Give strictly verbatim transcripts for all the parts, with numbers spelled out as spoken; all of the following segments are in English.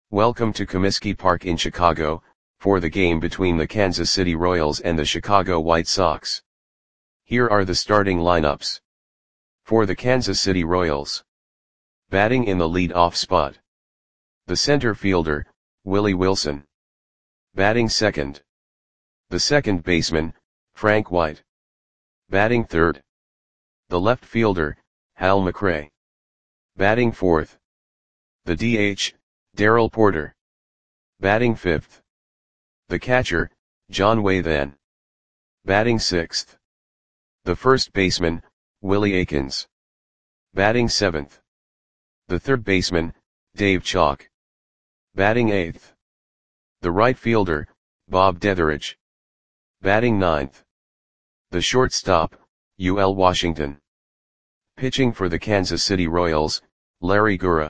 Welcome to Comiskey Park in Chicago, for the game between the Kansas City Royals and the Chicago White Sox. Here are the starting lineups. For the Kansas City Royals. Batting in the lead-off spot. The center fielder, Willie Wilson. Batting second. The second baseman, Frank White. Batting third. The left fielder, Hal McRae. Batting fourth. The D H, Darrell Porter. Batting fifth. The catcher, John Wathan. Batting sixth. The first baseman, Willie Aikens. Batting seventh. The third baseman, Dave Chalk. Batting eighth. The right fielder, Bob Detheridge. Batting ninth. The shortstop, U L Washington. Pitching for the Kansas City Royals, Larry Gura.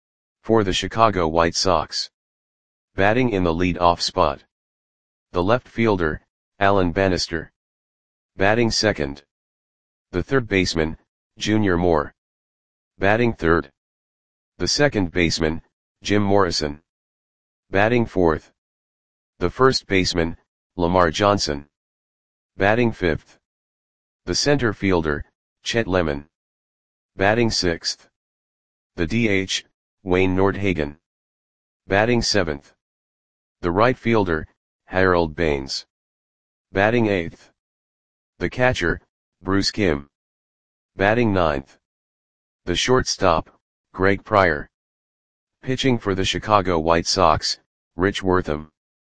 For the Chicago White Sox. Batting in the lead-off spot. The left fielder, Alan Bannister. Batting second. The third baseman, Junior Moore. Batting third. The second baseman, Jim Morrison. Batting fourth. The first baseman, Lamar Johnson. Batting fifth. The center fielder, Chet Lemon. Batting sixth. The D H, Wayne Nordhagen. Batting seventh. The right fielder, Harold Baines. Batting eighth. The catcher, Bruce Kim. Batting ninth. The shortstop, Greg Pryor. Pitching for the Chicago White Sox, Rich Wortham.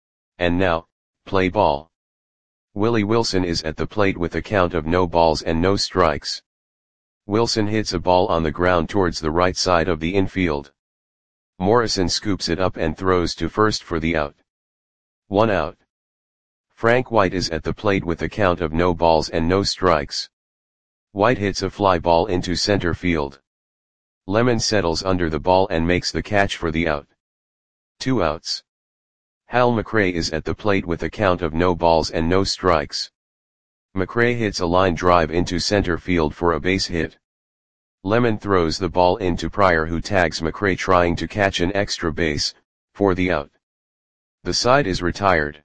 And now, play ball. Willie Wilson is at the plate with a count of no balls and no strikes. Wilson hits a ball on the ground towards the right side of the infield. Morrison scoops it up and throws to first for the out. One out. Frank White is at the plate with a count of no balls and no strikes. White hits a fly ball into center field. Lemon settles under the ball and makes the catch for the out. Two outs. Hal McRae is at the plate with a count of no balls and no strikes. McRae hits a line drive into center field for a base hit. Lemon throws the ball into Pryor, who tags McRae trying to catch an extra base, for the out. The side is retired.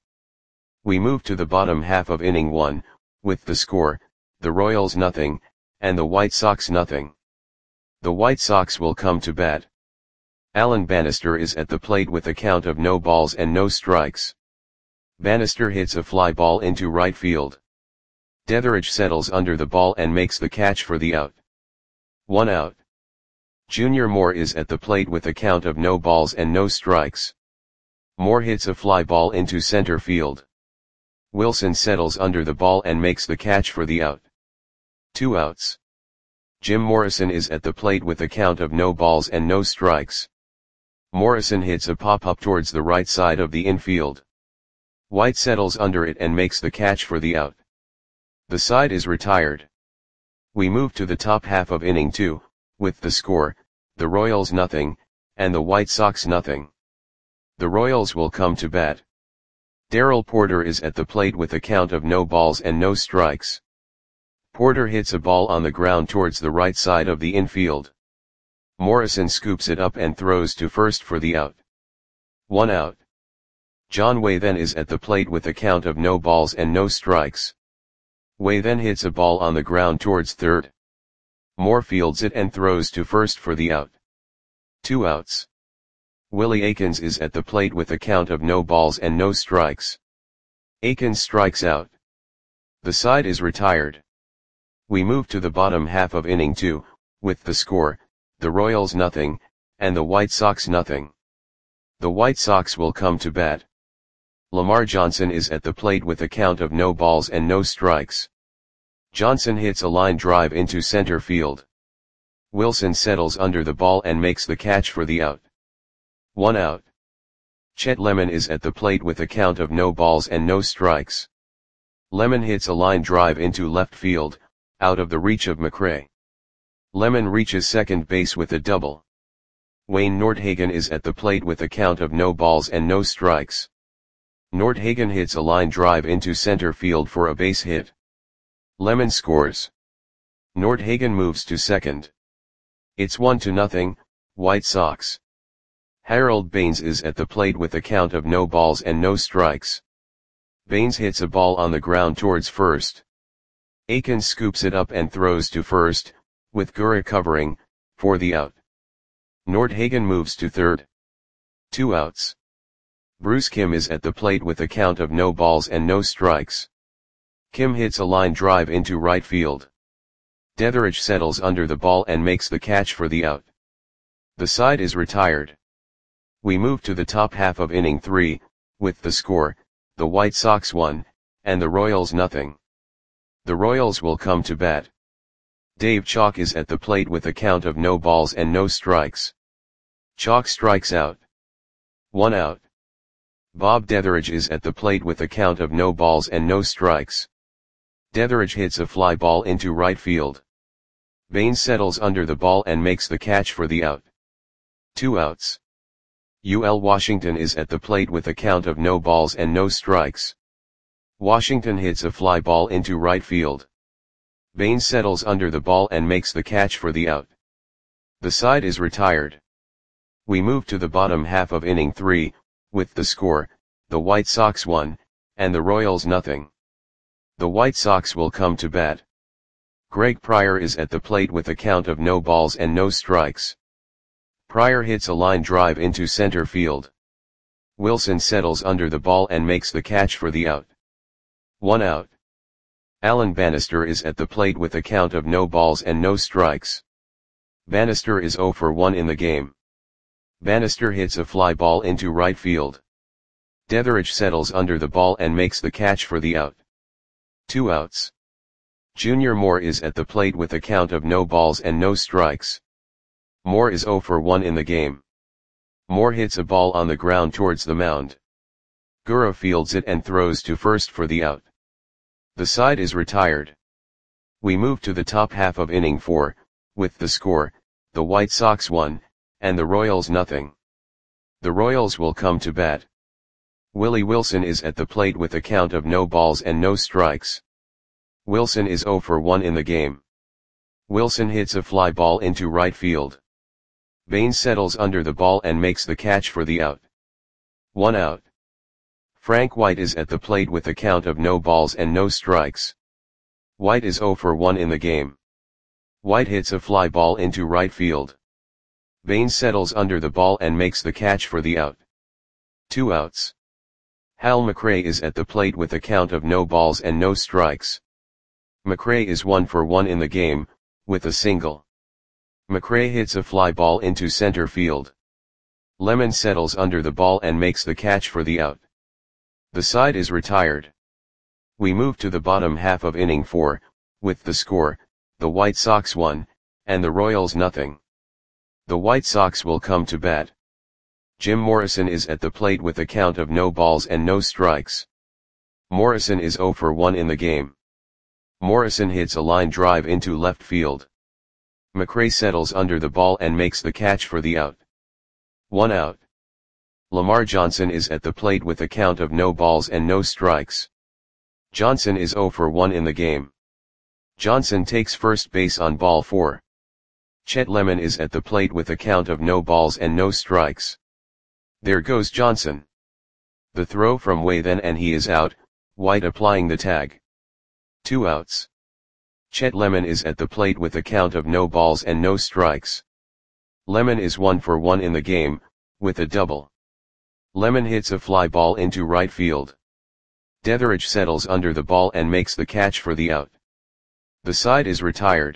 We move to the bottom half of inning one, with the score, the Royals nothing, and the White Sox nothing. The White Sox will come to bat. Alan Bannister is at the plate with a count of no balls and no strikes. Bannister hits a fly ball into right field. Detheridge settles under the ball and makes the catch for the out. One out. Junior Moore is at the plate with a count of no balls and no strikes. Moore hits a fly ball into center field. Wilson settles under the ball and makes the catch for the out. Two outs. Jim Morrison is at the plate with a count of no balls and no strikes. Morrison hits a pop-up towards the right side of the infield. White settles under it and makes the catch for the out. The side is retired. We move to the top half of inning two, with the score, the Royals nothing, and the White Sox nothing. The Royals will come to bat. Darrell Porter is at the plate with a count of no balls and no strikes. Porter hits a ball on the ground towards the right side of the infield. Morrison scoops it up and throws to first for the out. One out. John Wathan is at the plate with a count of no balls and no strikes. Wathan hits a ball on the ground towards third. Moore fields it and throws to first for the out. Two outs. Willie Aikens is at the plate with a count of no balls and no strikes. Aikens strikes out. The side is retired. We move to the bottom half of inning two, with the score, the Royals nothing, and the White Sox nothing. The White Sox will come to bat. Lamar Johnson is at the plate with a count of no balls and no strikes. Johnson hits a line drive into center field. Wilson settles under the ball and makes the catch for the out. One out. Chet Lemon is at the plate with a count of no balls and no strikes. Lemon hits a line drive into left field, out of the reach of McRae. Lemon reaches second base with a double. Wayne Nordhagen is at the plate with a count of no balls and no strikes. Nordhagen hits a line drive into center field for a base hit. Lemon scores. Nordhagen moves to second. It's one to nothing, White Sox. Harold Baines is at the plate with a count of no balls and no strikes. Baines hits a ball on the ground towards first. Akins scoops it up and throws to first, with Gura covering, for the out. Nordhagen moves to third. Two outs. Bruce Kim is at the plate with a count of no balls and no strikes. Kim hits a line drive into right field. Detheridge settles under the ball and makes the catch for the out. The side is retired. We move to the top half of inning three, with the score, the White Sox one, and the Royals nothing. The Royals will come to bat. Dave Chalk is at the plate with a count of no balls and no strikes. Chalk strikes out. One out. Bob Detheridge is at the plate with a count of no balls and no strikes. Detheridge hits a fly ball into right field. Baines settles under the ball and makes the catch for the out. Two outs. U L Washington is at the plate with a count of no balls and no strikes. Washington hits a fly ball into right field. Baines settles under the ball and makes the catch for the out. The side is retired. We move to the bottom half of inning three, with the score, the White Sox one, and the Royals nothing. The White Sox will come to bat. Greg Pryor is at the plate with a count of no balls and no strikes. Pryor hits a line drive into center field. Wilson settles under the ball and makes the catch for the out. One out. Alan Bannister is at the plate with a count of no balls and no strikes. Bannister is oh for one in the game. Bannister hits a fly ball into right field. Detheridge settles under the ball and makes the catch for the out. Two outs. Junior Moore is at the plate with a count of no balls and no strikes. Moore is oh for one in the game. Moore hits a ball on the ground towards the mound. Gura fields it and throws to first for the out. The side is retired. We move to the top half of inning four, with the score, the White Sox one, and the Royals nothing. The Royals will come to bat. Willie Wilson is at the plate with a count of no balls and no strikes. Wilson is oh for one in the game. Wilson hits a fly ball into right field. Baines settles under the ball and makes the catch for the out. One out. Frank White is at the plate with a count of no balls and no strikes. White is oh for one in the game. White hits a fly ball into right field. Baines settles under the ball and makes the catch for the out. Two outs. Hal McRae is at the plate with a count of no balls and no strikes. McRae is one for one in the game, with a single. McRae hits a fly ball into center field. Lemon settles under the ball and makes the catch for the out. The side is retired. We move to the bottom half of inning four, with the score, the White Sox one, and the Royals nothing. The White Sox will come to bat. Jim Morrison is at the plate with a count of no balls and no strikes. Morrison is oh for one in the game. Morrison hits a line drive into left field. McRae settles under the ball and makes the catch for the out. One out. Lamar Johnson is at the plate with a count of no balls and no strikes. Johnson is oh for one in the game. Johnson takes first base on ball four. Chet Lemon is at the plate with a count of no balls and no strikes. There goes Johnson. The throw from Way then and he is out, White applying the tag. Two outs. Chet Lemon is at the plate with a count of no balls and no strikes. Lemon is one for one in the game, with a double. Lemon hits a fly ball into right field. Detheridge settles under the ball and makes the catch for the out. The side is retired.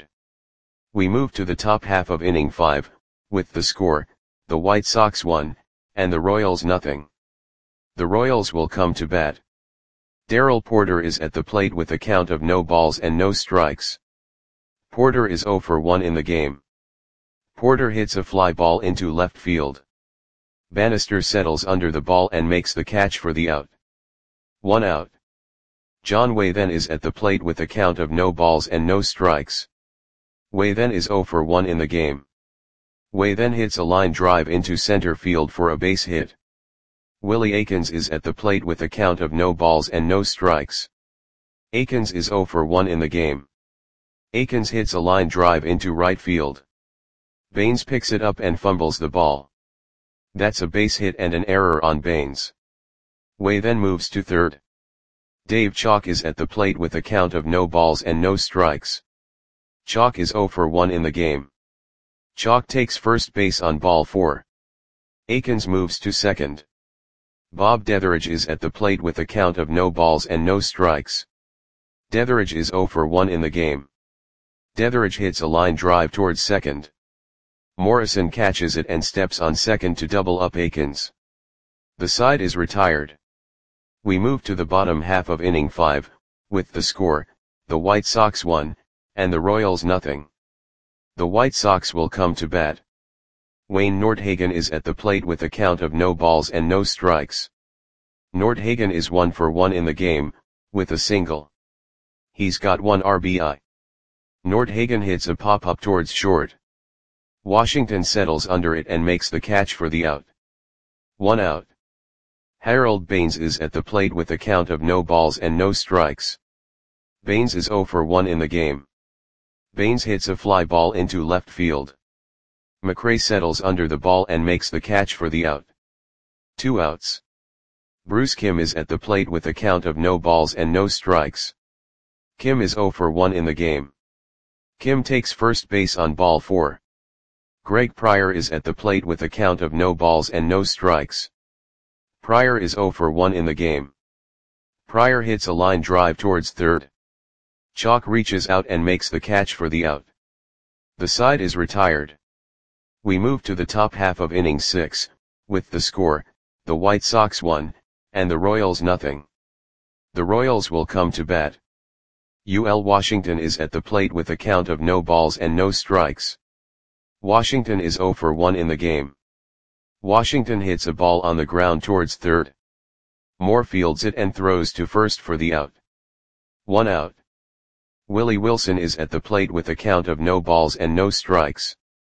We move to the top half of inning five, with the score, the White Sox one, and the Royals nothing. The Royals will come to bat. Darrell Porter is at the plate with a count of no balls and no strikes. Porter is oh for one in the game. Porter hits a fly ball into left field. Bannister settles under the ball and makes the catch for the out. One out. John Way then is at the plate with a count of no balls and no strikes. Way then is oh for one in the game. Way then hits a line drive into center field for a base hit. Willie Akins is at the plate with a count of no balls and no strikes. Akins is oh for one in the game. Akins hits a line drive into right field. Baines picks it up and fumbles the ball. That's a base hit and an error on Baines. Way then moves to third. Dave Chalk is at the plate with a count of no balls and no strikes. Chalk is oh for one in the game. Chalk takes first base on ball four. Akins moves to second. Bob Detheridge is at the plate with a count of no balls and no strikes. Detheridge is oh for one in the game. Detheridge hits a line drive towards second. Morrison catches it and steps on second to double up Akins. The side is retired. We move to the bottom half of inning five, with the score, the White Sox one, and the Royals nothing. The White Sox will come to bat. Wayne Nordhagen is at the plate with a count of no balls and no strikes. Nordhagen is one for one in the game, with a single. He's got one R B I. Nordhagen hits a pop-up towards short. Washington settles under it and makes the catch for the out. One out. Harold Baines is at the plate with a count of no balls and no strikes. Baines is oh for one in the game. Baines hits a fly ball into left field. McRae settles under the ball and makes the catch for the out. Two outs. Bruce Kim is at the plate with a count of no balls and no strikes. Kim is oh for one in the game. Kim takes first base on ball four. Greg Pryor is at the plate with a count of no balls and no strikes. Pryor is oh for one in the game. Pryor hits a line drive towards third. Chalk reaches out and makes the catch for the out. The side is retired. We move to the top half of inning six, with the score, the White Sox one, and the Royals nothing. The Royals will come to bat. U L Washington is at the plate with a count of no balls and no strikes. Washington is oh for one in the game. Washington hits a ball on the ground towards third. Moore fields it and throws to first for the out. One out. Willie Wilson is at the plate with a count of no balls and no strikes.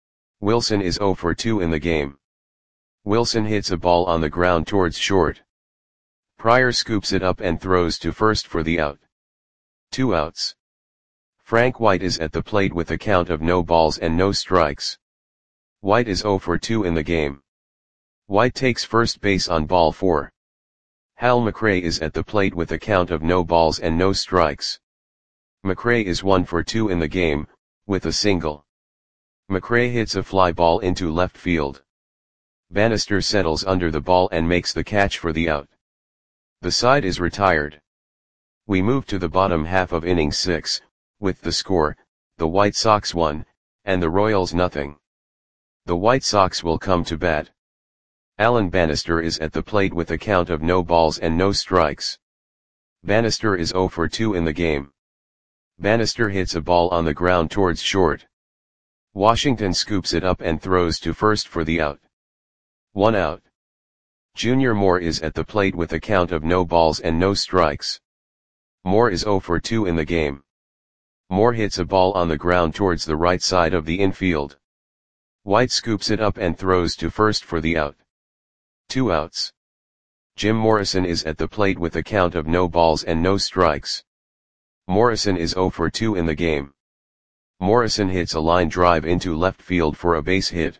Wilson is oh for two in the game. Wilson hits a ball on the ground towards short. Pryor scoops it up and throws to first for the out. Two outs. Frank White is at the plate with a count of no balls and no strikes. White is oh for two in the game. White takes first base on ball four. Hal McRae is at the plate with a count of no balls and no strikes. McRae is one for two in the game, with a single. McRae hits a fly ball into left field. Bannister settles under the ball and makes the catch for the out. The side is retired. We move to the bottom half of inning six, with the score, the White Sox one, and the Royals nothing. The White Sox will come to bat. Alan Bannister is at the plate with a count of no balls and no strikes. Bannister is oh for two in the game. Bannister hits a ball on the ground towards short. Washington scoops it up and throws to first for the out. One out. Junior Moore is at the plate with a count of no balls and no strikes. Moore is oh for two in the game. Moore hits a ball on the ground towards the right side of the infield. White scoops it up and throws to first for the out. Two outs. Jim Morrison is at the plate with a count of no balls and no strikes. Morrison is oh for two in the game. Morrison hits a line drive into left field for a base hit.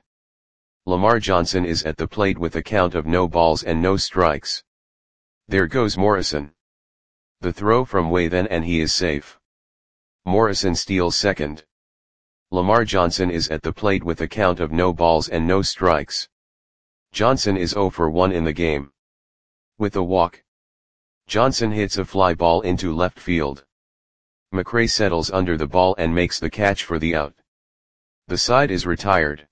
Lamar Johnson is at the plate with a count of no balls and no strikes. There goes Morrison. The throw from Way then and he is safe. Morrison steals second. Lamar Johnson is at the plate with a count of no balls and no strikes. Johnson is oh for one in the game. With a walk. Johnson hits a fly ball into left field. McRae settles under the ball and makes the catch for the out. The side is retired.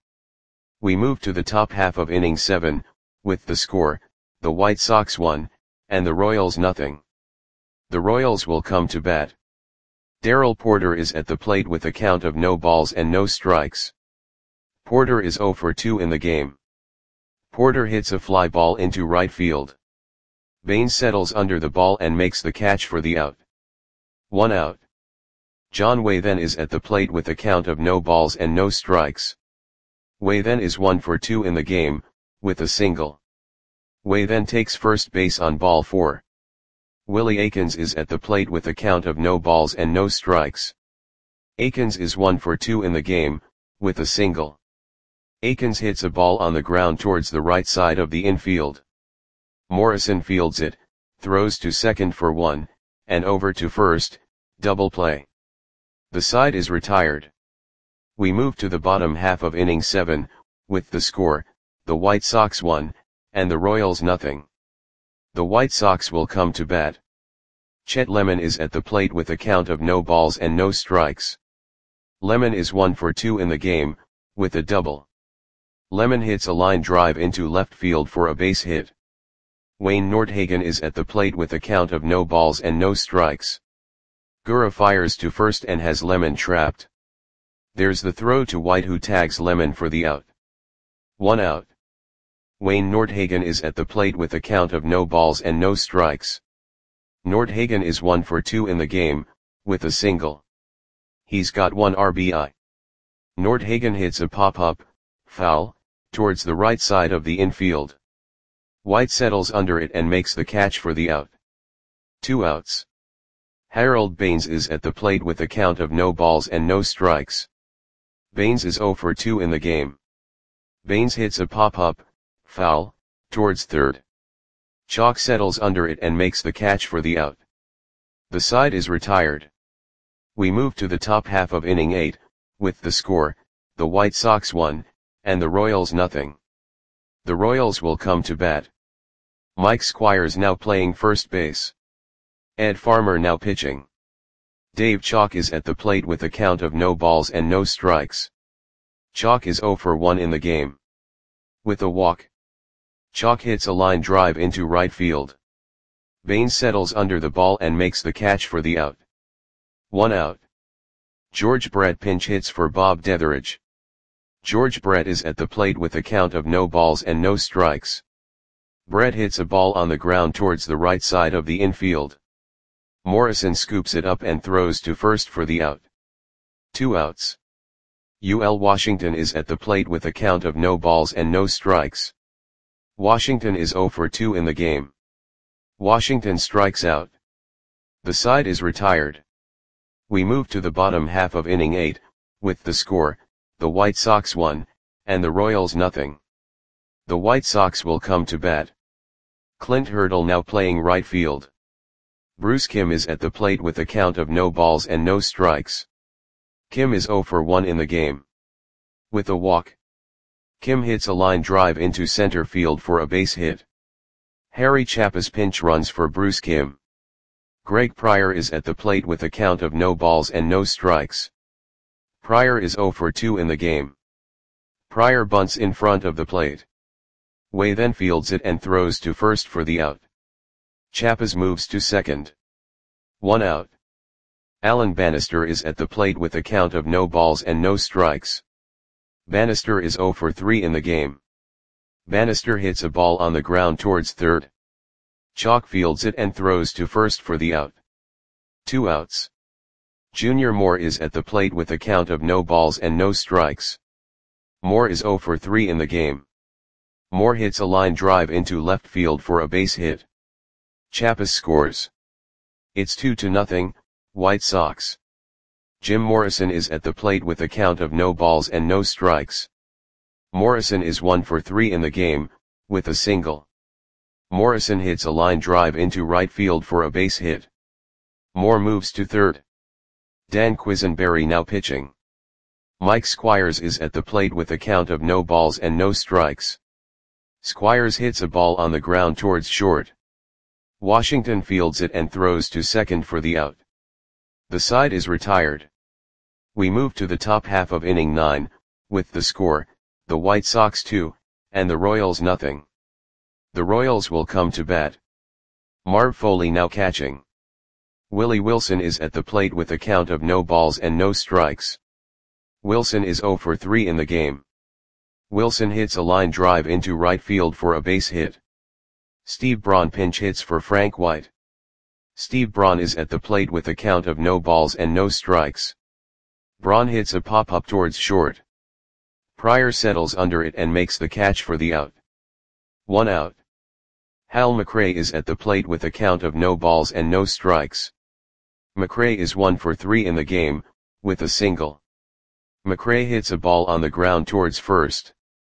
We move to the top half of inning seven, with the score, the White Sox one, and the Royals nothing. The Royals will come to bat. Darrell Porter is at the plate with a count of no balls and no strikes. Porter is oh for two in the game. Porter hits a fly ball into right field. Baines settles under the ball and makes the catch for the out. One out. John Way then is at the plate with a count of no balls and no strikes. Way then is one for two in the game, with a single. Way then takes first base on ball four. Willie Akins is at the plate with a count of no balls and no strikes. Akins is one for two in the game, with a single. Akins hits a ball on the ground towards the right side of the infield. Morrison fields it, throws to second for one, and over to first, double play. The side is retired. We move to the bottom half of inning seven, with the score, the White Sox one, and the Royals nothing. The White Sox will come to bat. Chet Lemon is at the plate with a count of no balls and no strikes. Lemon is one for two in the game, with a double. Lemon hits a line drive into left field for a base hit. Wayne Nordhagen is at the plate with a count of no balls and no strikes. Gura fires to first and has Lemon trapped. There's the throw to White, who tags Lemon for the out. One out. Wayne Nordhagen is at the plate with a count of no balls and no strikes. Nordhagen is one for two in the game, with a single. He's got one R B I. Nordhagen hits a pop-up, foul, towards the right side of the infield. White settles under it and makes the catch for the out. Two outs. Harold Baines is at the plate with a count of no balls and no strikes. Baines is zero for two in the game. Baines hits a pop-up, foul, towards third. Chalk settles under it and makes the catch for the out. The side is retired. We move to the top half of inning eight, with the score, the White Sox one, and the Royals nothing. The Royals will come to bat. Mike Squires now playing first base. Ed Farmer now pitching. Dave Chalk is at the plate with a count of no balls and no strikes. Chalk is zero for one in the game. With a walk. Chalk hits a line drive into right field. Baines settles under the ball and makes the catch for the out. One out. George Brett pinch hits for Bob Detheridge. George Brett is at the plate with a count of no balls and no strikes. Brett hits a ball on the ground towards the right side of the infield. Morrison scoops it up and throws to first for the out. Two outs. U L Washington is at the plate with a count of no balls and no strikes. Washington is zero for two in the game. Washington strikes out. The side is retired. We move to the bottom half of inning eight, with the score, the White Sox one, and the Royals nothing. The White Sox will come to bat. Clint Hurdle now playing right field. Bruce Kim is at the plate with a count of no balls and no strikes. Kim is zero for one in the game. With a walk. Kim hits a line drive into center field for a base hit. Harry Chappas pinch runs for Bruce Kim. Greg Pryor is at the plate with a count of no balls and no strikes. Pryor is zero for two in the game. Pryor bunts in front of the plate. Way then fields it and throws to first for the out. Chappas moves to second. One out. Alan Bannister is at the plate with a count of no balls and no strikes. Bannister is zero for three in the game. Bannister hits a ball on the ground towards third. Chalk fields it and throws to first for the out. Two outs. Junior Moore is at the plate with a count of no balls and no strikes. Moore is zero for three in the game. Moore hits a line drive into left field for a base hit. Chappas scores. It's two to nothing, White Sox. Jim Morrison is at the plate with a count of no balls and no strikes. Morrison is one for three in the game, with a single. Morrison hits a line drive into right field for a base hit. Moore moves to third. Dan Quisenberry now pitching. Mike Squires is at the plate with a count of no balls and no strikes. Squires hits a ball on the ground towards short. Washington fields it and throws to second for the out. The side is retired. We move to the top half of inning nine, with the score, the White Sox two, and the Royals nothing. The Royals will come to bat. Marv Foley now catching. Willie Wilson is at the plate with a count of no balls and no strikes. Wilson is zero for three in the game. Wilson hits a line drive into right field for a base hit. Steve Braun pinch hits for Frank White. Steve Braun is at the plate with a count of no balls and no strikes. Braun hits a pop-up towards short. Pryor settles under it and makes the catch for the out. One out. Hal McRae is at the plate with a count of no balls and no strikes. McRae is one for three in the game, with a single. McRae hits a ball on the ground towards first.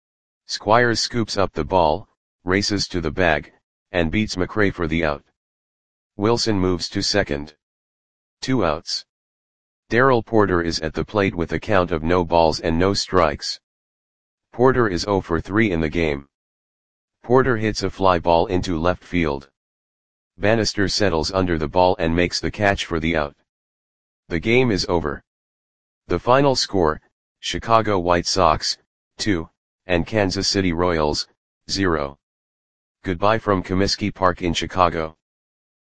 Squires scoops up the ball, races to the bag, and beats McRae for the out. Wilson moves to second. Two outs. Darrell Porter is at the plate with a count of no balls and no strikes. Porter is zero for three in the game. Porter hits a fly ball into left field. Bannister settles under the ball and makes the catch for the out. The game is over. The final score, Chicago White Sox, two, and Kansas City Royals, zero. Goodbye from Comiskey Park in Chicago.